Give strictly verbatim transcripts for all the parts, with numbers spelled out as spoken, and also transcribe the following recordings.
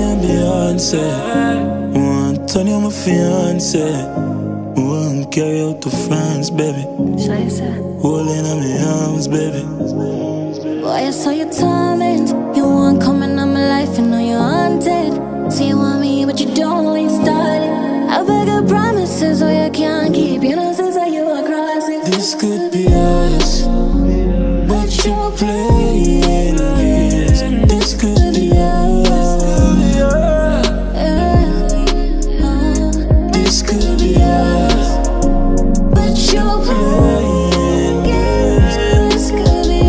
and Beyonce. Want turn you my fiance. Want carry out to France, baby. Holding on my arms, baby. Boy, I saw your torment. You want coming on my life, and know you're haunted. Say you want me, but you don't when you started. I beg your promises, oh you can't keep. You know since I you across it. This could be us, but you're playing games. This could be us. This could be us, but you're playing games. This could be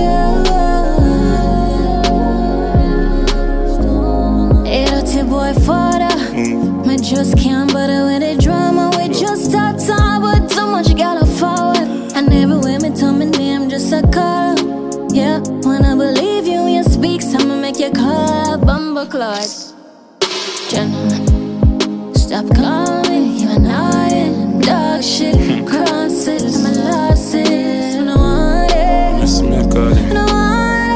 us. Hey, that's your boy father. Me just can't bother with the drama. We just start time, but too much gotta forward. And everywhere me tell me name, just a call. Yeah, when I believe you, you speak, so I'ma make you call. Bumble Clyde. Jenna, stop calling me, you're annoying. Dog shit, crosses, my losses. No one, That's me calling. no one.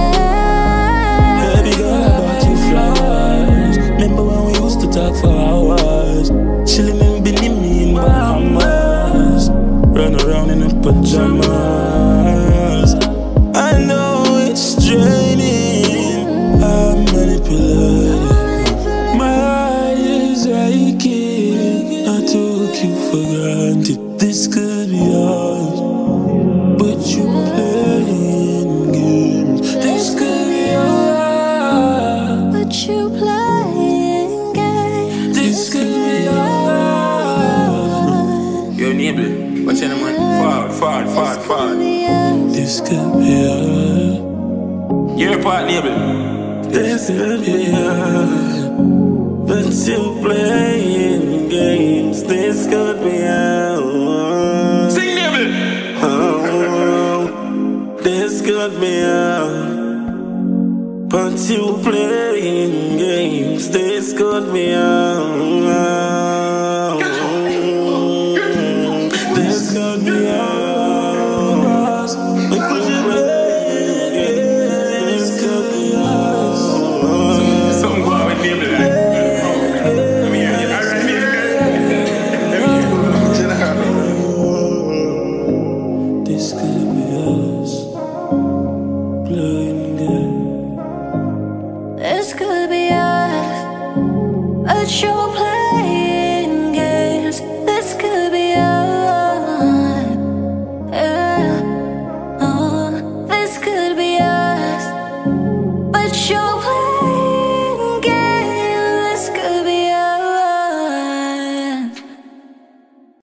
Baby girl, I bought you flowers. Remember when we used to talk for hours? Chilling and beneath me in Bahamas. Run around in the pajamas. I know it's draining. I'm manipulated. My heart is aching. I took you for granted. This could be ours, but you playing games. This could be ours, But you playing games. this could be ours. Yo, neighbor, what's your name, man? Forward, forward, forward, forward. This could be ours. You're a part, neighbor. This could be ours, but you playing games. This could be ours. Sing, neighbor. Oh, this could be ours, but you playing games. This could be ours.